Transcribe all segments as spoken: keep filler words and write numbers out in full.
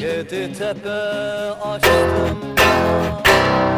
Yedi tepe açtım ben.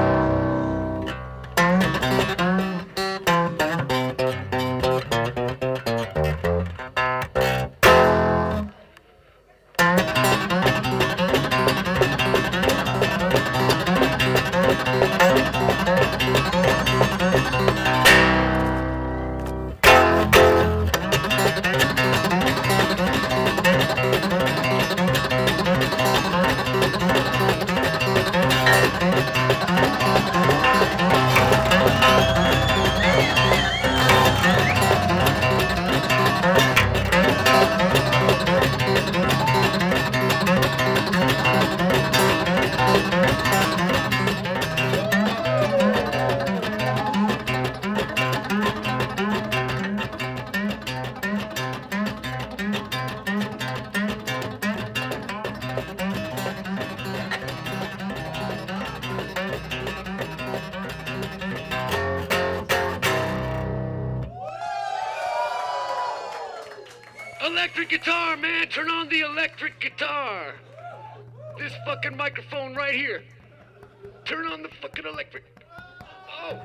Electric guitar, man! Turn on the electric guitar! This fucking microphone right here. Turn on the fucking electric. Oh!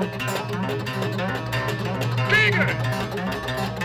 Bigger!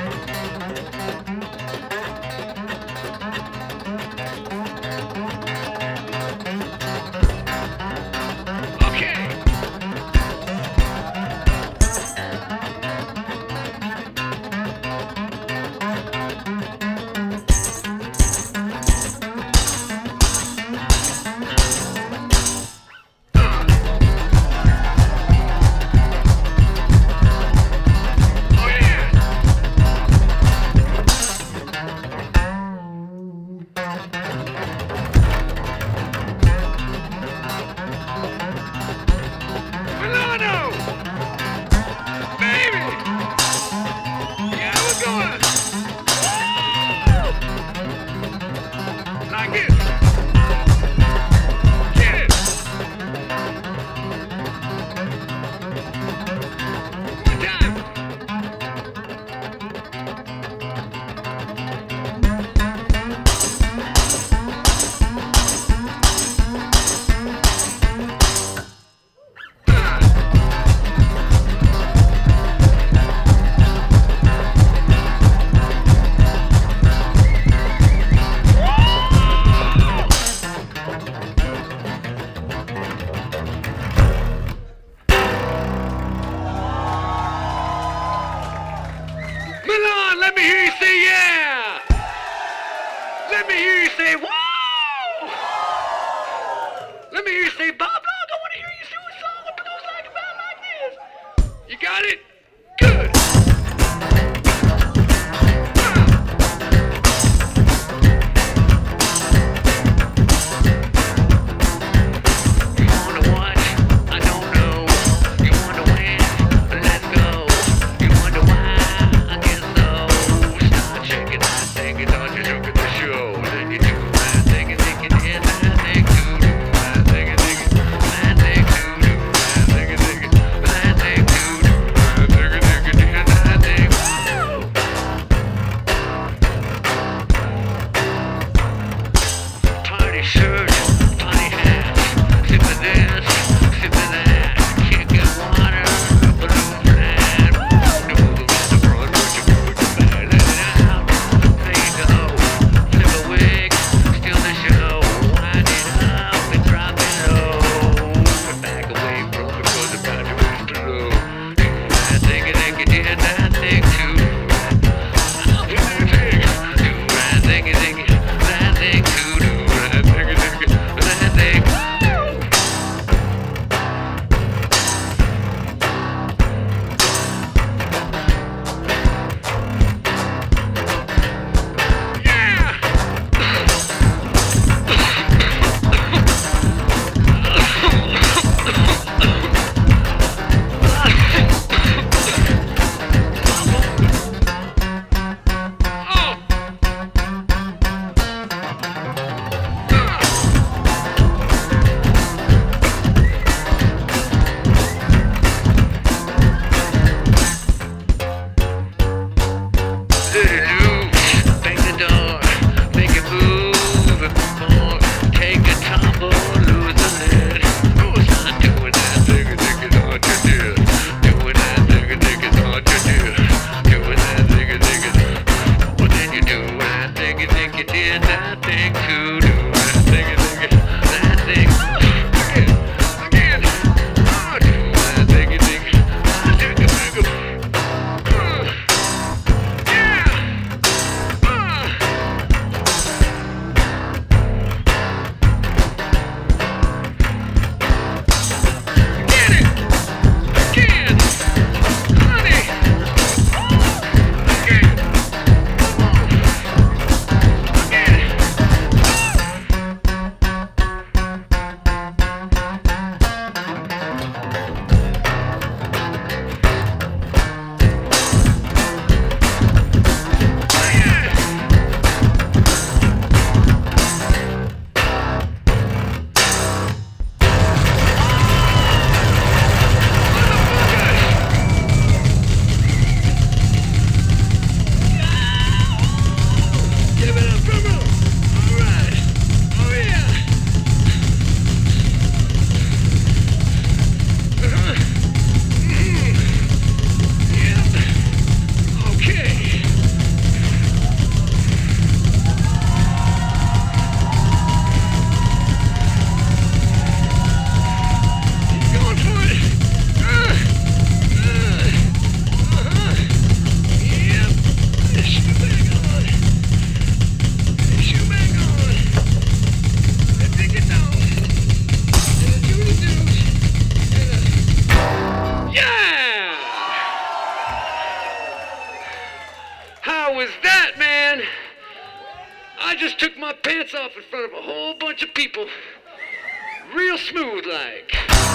took my pants off in front of a whole bunch of people. Real smooth like.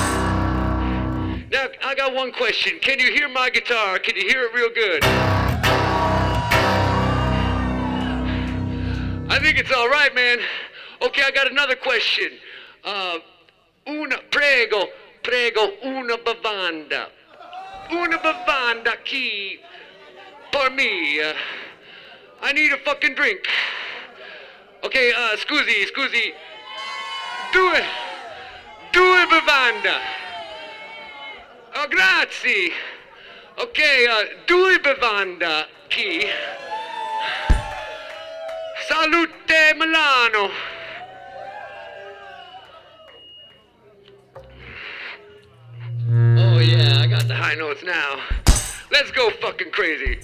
Now, I got one question. Can you hear my guitar? Can you hear it real good? I think it's all right, man. Okay, I got another question. Uh, una, prego, prego, una bevanda. Una bevanda qui per me. Uh, I need a fucking drink. Okay, uh, scusi, scusi. Due, due bevanda. Oh, grazie. Okay, uh, due bevanda qui. Salute Milano. Oh yeah, I got the high notes now. Let's go fucking crazy.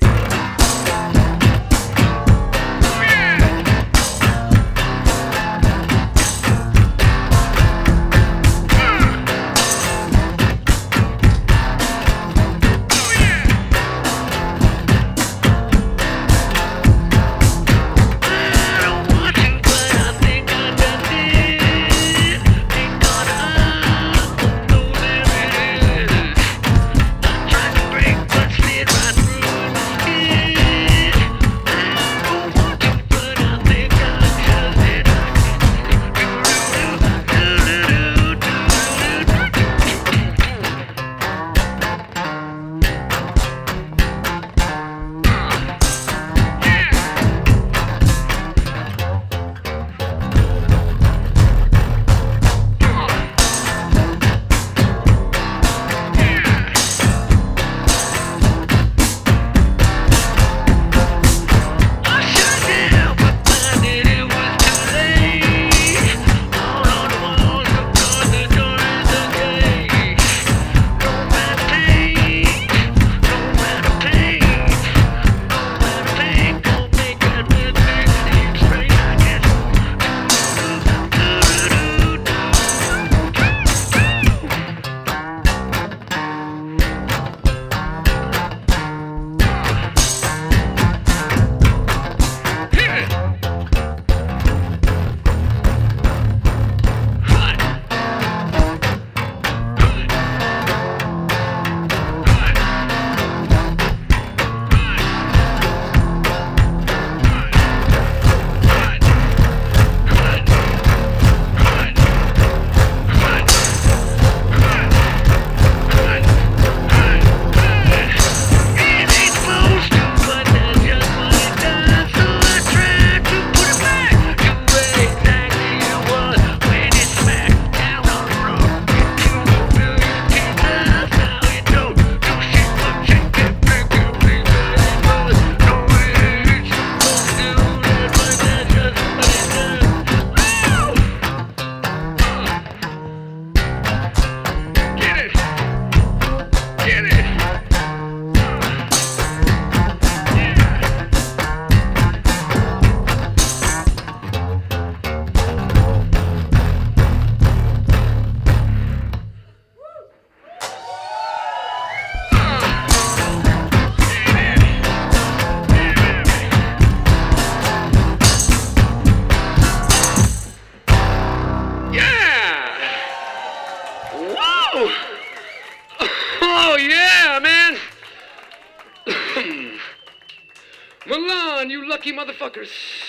Milan, you lucky motherfuckers.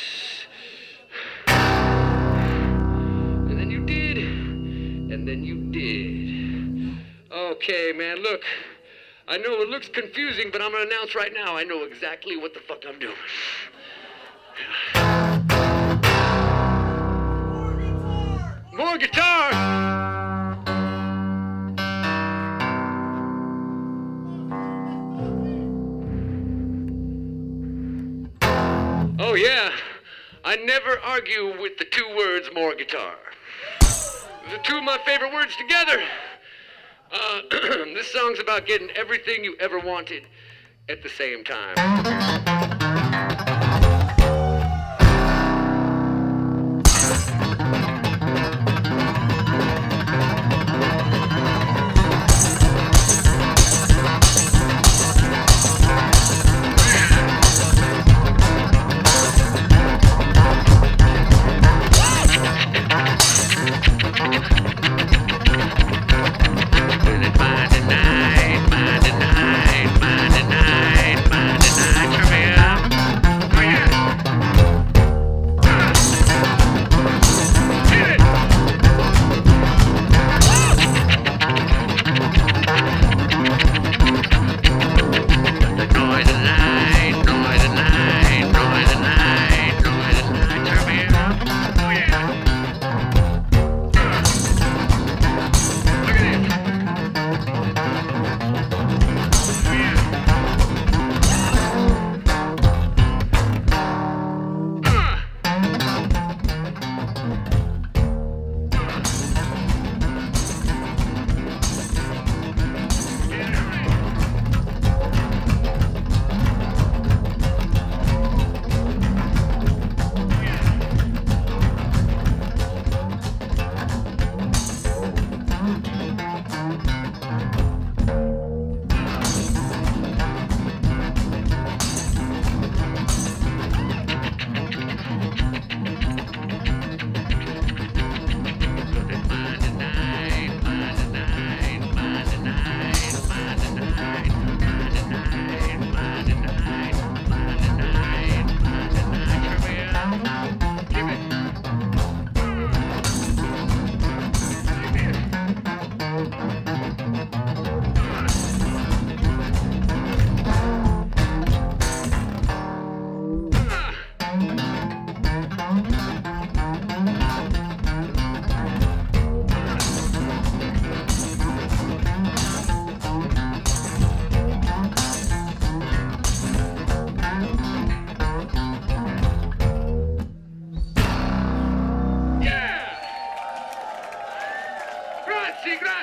And then you did, and then you did. Okay, man, look. I know it looks confusing, but I'm gonna announce right now, I know exactly what the fuck I'm doing. More guitar! Oh yeah, I never argue with the two words more guitar. The two of my favorite words together. Uh, this song's about getting everything you ever wanted at the same time.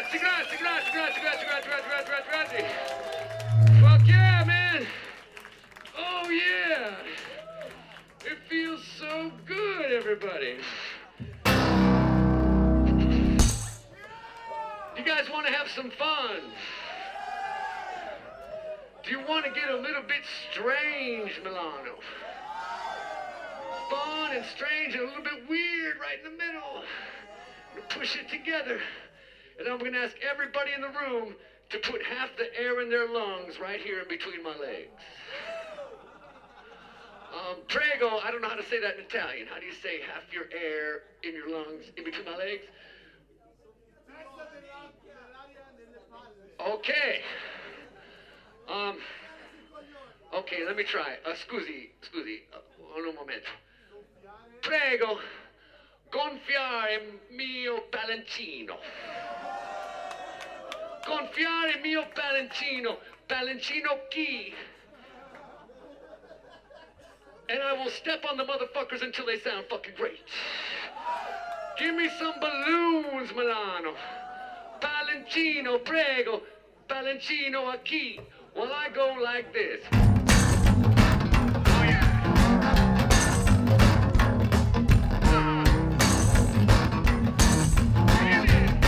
grazie, grazie, grazie, grazie, grazie, grazie, grazie, grazie, grazie, grazie. Fuck yeah, man. Oh yeah. It feels so good, everybody. You guys want to have some fun? Do you want to get a little bit strange, Milano? Fun and strange and a little bit weird right in the middle. I'm gonna push it together. And I'm going to ask everybody in the room to put half the air in their lungs right here in between my legs. Um, prego, I don't know how to say that in Italian. How do you say half your air in your lungs in between my legs? Okay. Um, okay, let me try. Uh, scusi, scusi, uh, un momento. Prego, gonfiare mio palancino. Gonfiare mio palancino. Palancino chi? And I will step on the motherfuckers until they sound fucking great. Give me some balloons, Milano. Palancino, prego. Palancino a chi? Well, I go like this. Oh, yeah. Ah. Here it is.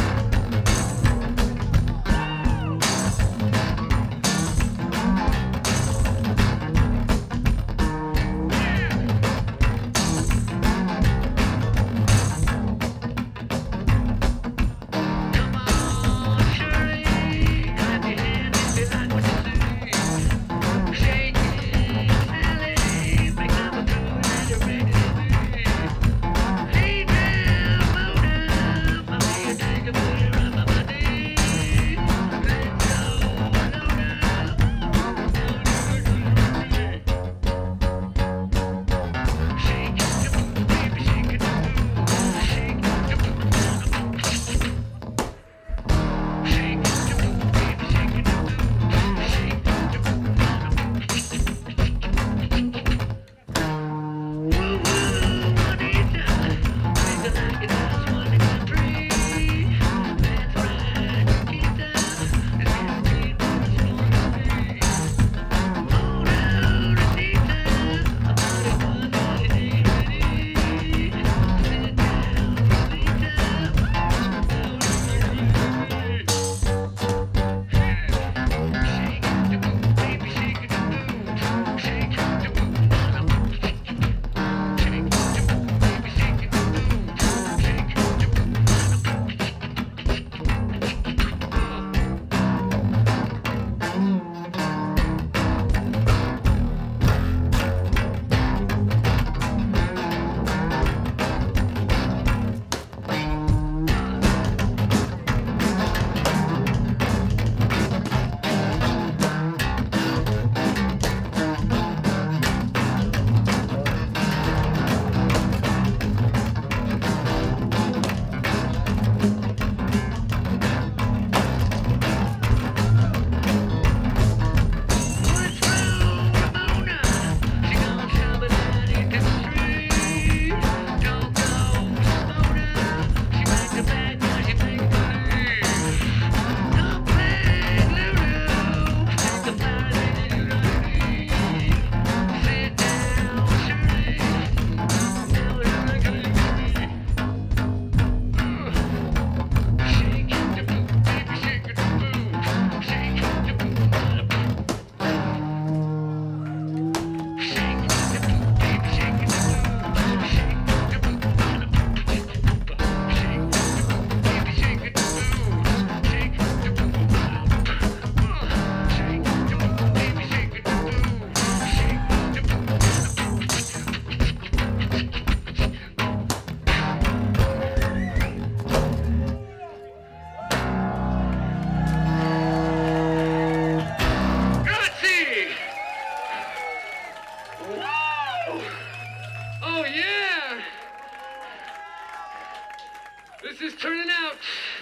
This is turning out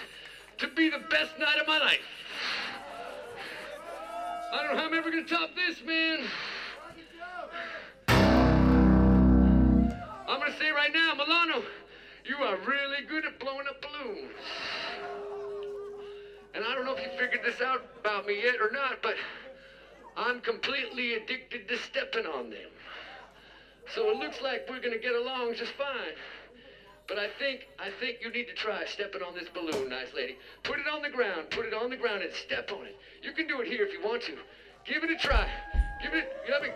to be the best night of my life. I don't know how I'm ever going to top this, man. I'm going to say right now, Milano, you are really good at blowing up balloons. if you figured this out about me yet or not, but I'm completely addicted to stepping on them. So it looks like we're gonna get along just fine. But I think, I think you need to try stepping on this balloon, nice lady. Put it on the ground, put it on the ground and step on it. You can do it here if you want to. Give it a try. Give it, you know,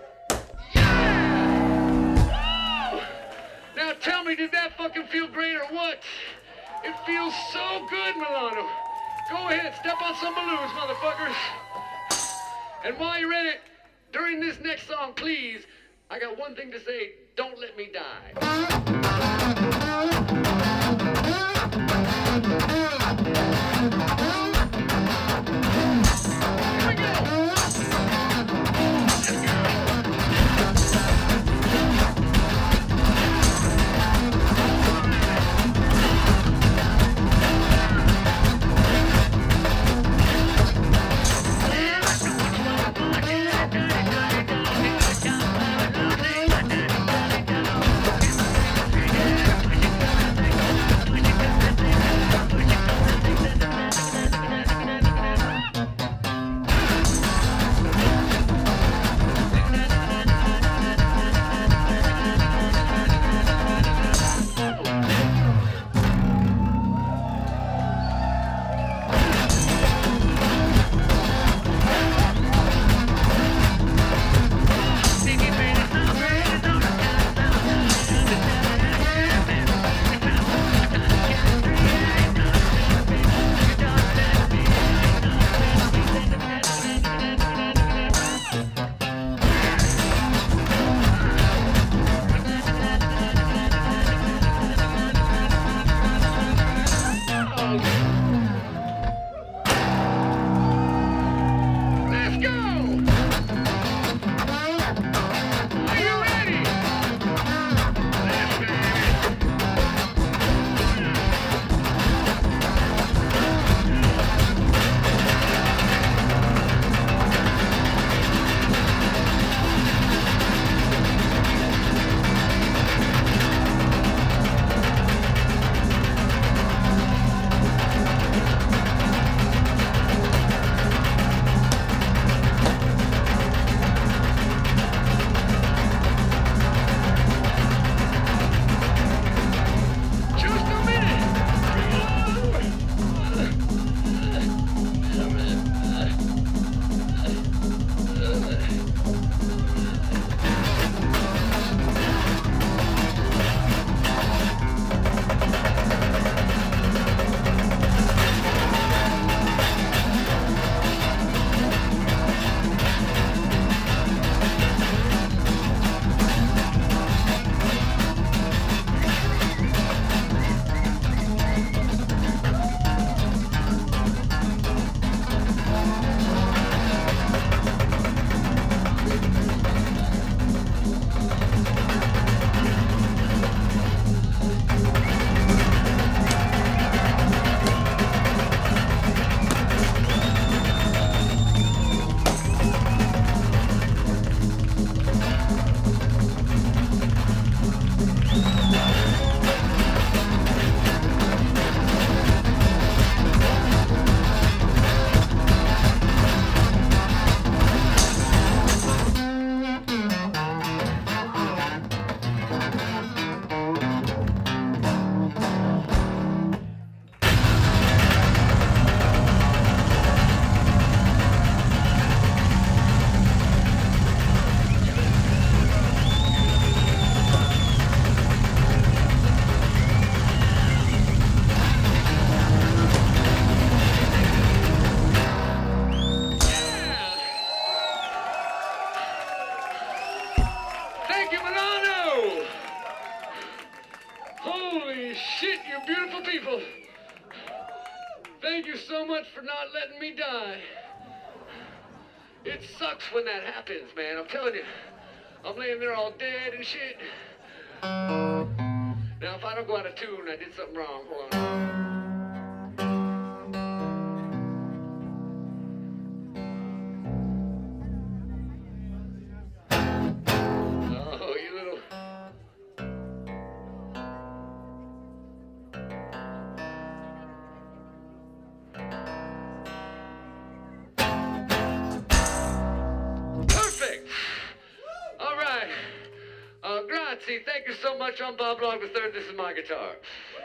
yeah! Woo! Now tell me, did that fucking feel great or what? It feels so good, Milano. Go ahead, step on some balloons, motherfuckers. And while you're in it, during this next song, please, I got one thing to say, don't let me die. Thank you so much for not letting me die. It sucks when that happens, man. I'm telling you. I'm laying there all dead and shit. Now, if I don't go out of tune, I did something wrong. Hold on. see, thank you so much. I'm Bob Log the third. This is my guitar.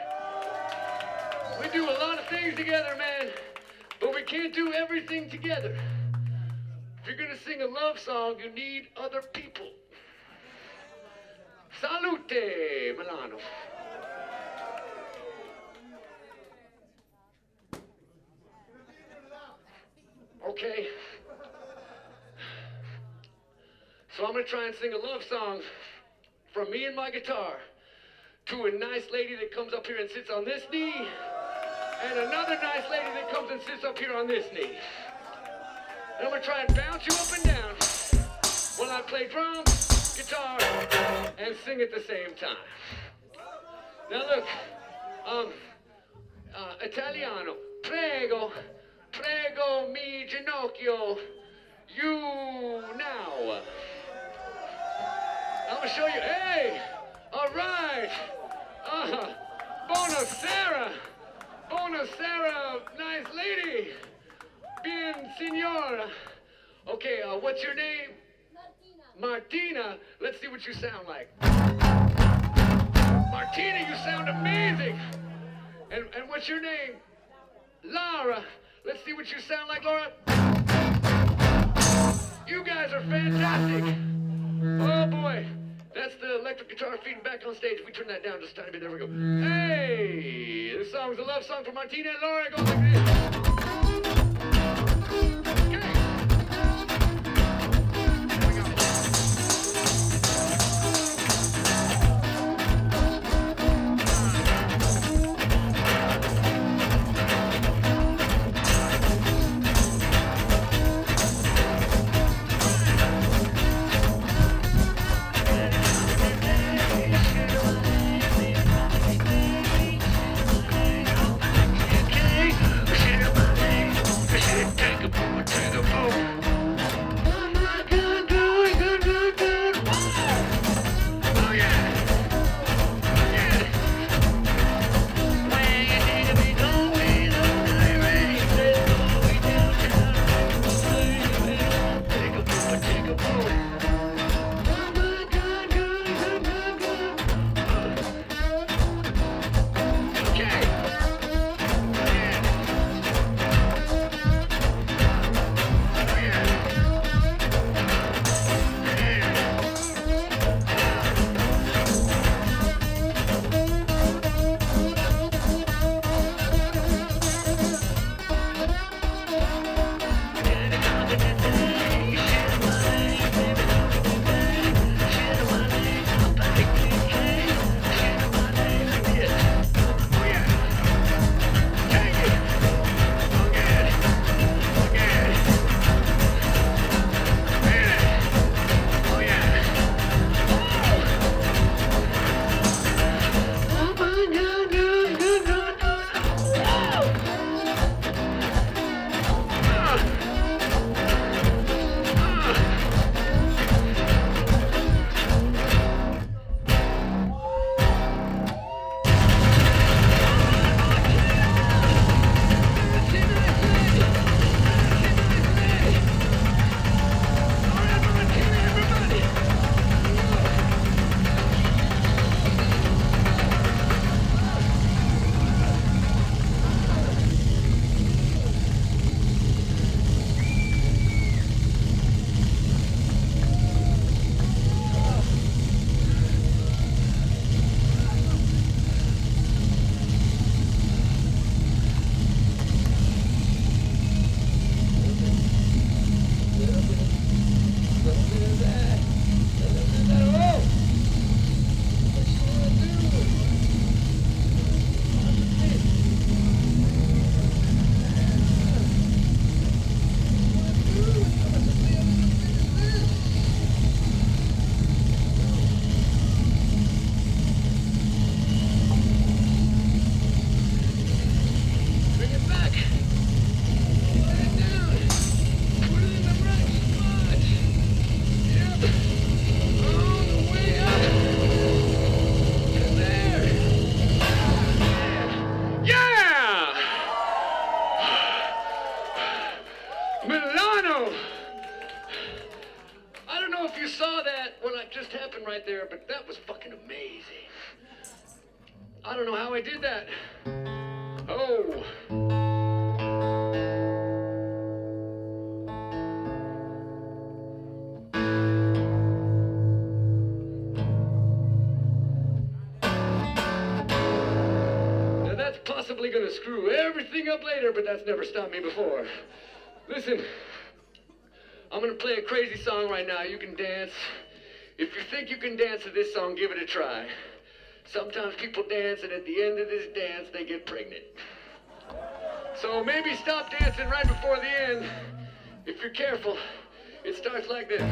We do a lot of things together, man, but we can't do everything together. If you're gonna sing a love song, you need other people. Salute, Milano. Okay. So I'm gonna try and sing a love song from me and my guitar to a nice lady that comes up here and sits on this knee, and another nice lady that comes and sits up here on this knee. And I'm gonna try and bounce you up and down while I play drums, guitar, and sing at the same time. Now look, um, uh, Italiano, prego, prego mi ginocchio, you now. I'm gonna show you, hey, all right, uh, buonasera, buonasera, nice lady, bien signora. Okay, uh, what's your name? Martina. Martina, let's see what you sound like. Martina, you sound amazing. And, and what's your name? Lara, let's see what you sound like, Laura. You guys are fantastic. Oh boy, that's the electric guitar feeding back on stage. If we turn that down just a tiny bit, there we go. Hey, this song's a love song for Martina and Laura. It goes like this. Okay. don't know how I did that. Oh. Now that's possibly gonna screw everything up later, but that's never stopped me before. Listen, I'm gonna play a crazy song right now. You can dance. If you think you can dance to this song, give it a try. Sometimes people dance, and at the end of this dance, they get pregnant. So maybe stop dancing right before the end. If you're careful, it starts like this.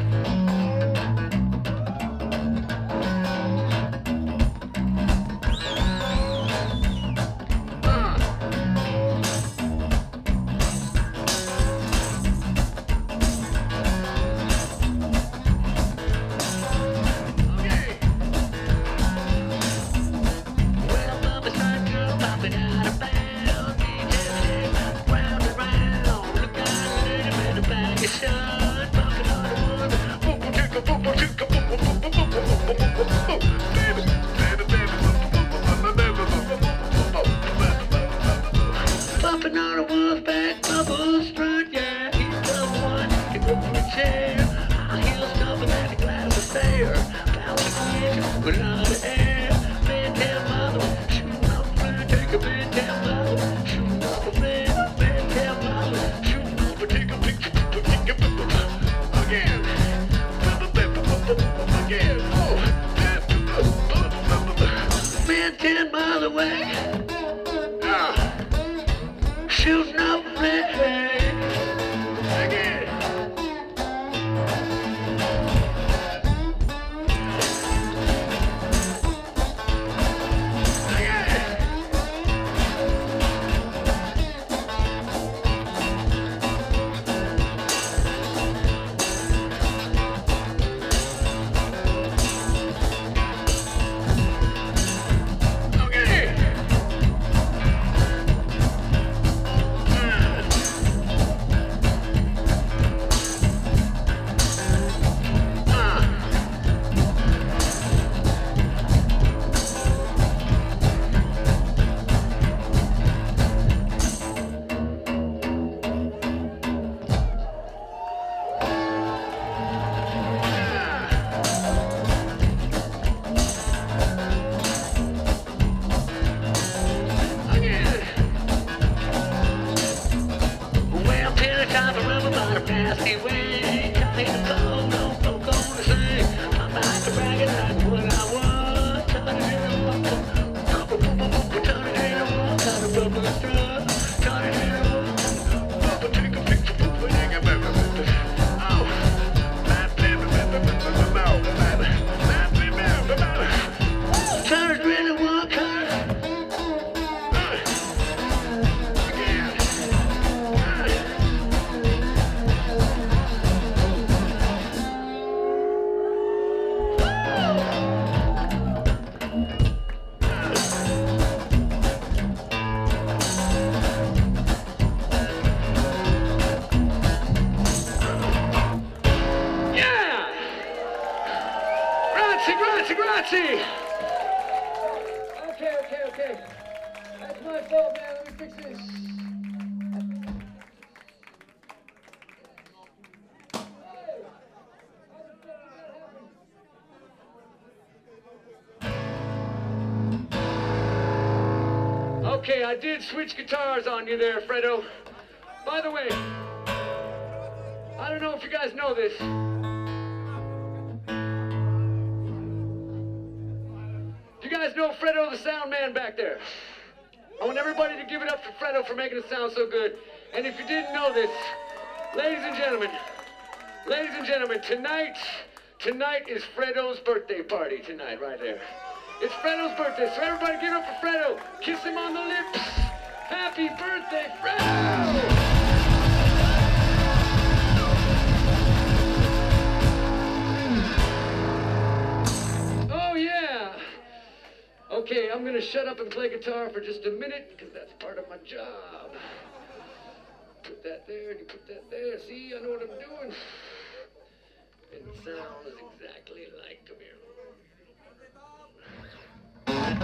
Grazie! Okay, okay, okay. That's my fault, man. Let me fix this. Okay, I did switch guitars on you there, Fredo. By the way, I don't know if you guys know this. You guys know Fredo the sound man back there. I want everybody to give it up for Fredo for making it sound so good. And if you didn't know this, ladies and gentlemen, ladies and gentlemen, tonight, tonight is Fredo's birthday party tonight, right there. It's Fredo's birthday, so everybody give it up for Fredo. Kiss him on the lips. Happy birthday, Fredo! Okay, I'm gonna shut up and play guitar for just a minute, because that's part of my job. Put that there, and you put that there. See, I know what I'm doing. And it sounds exactly like, come here.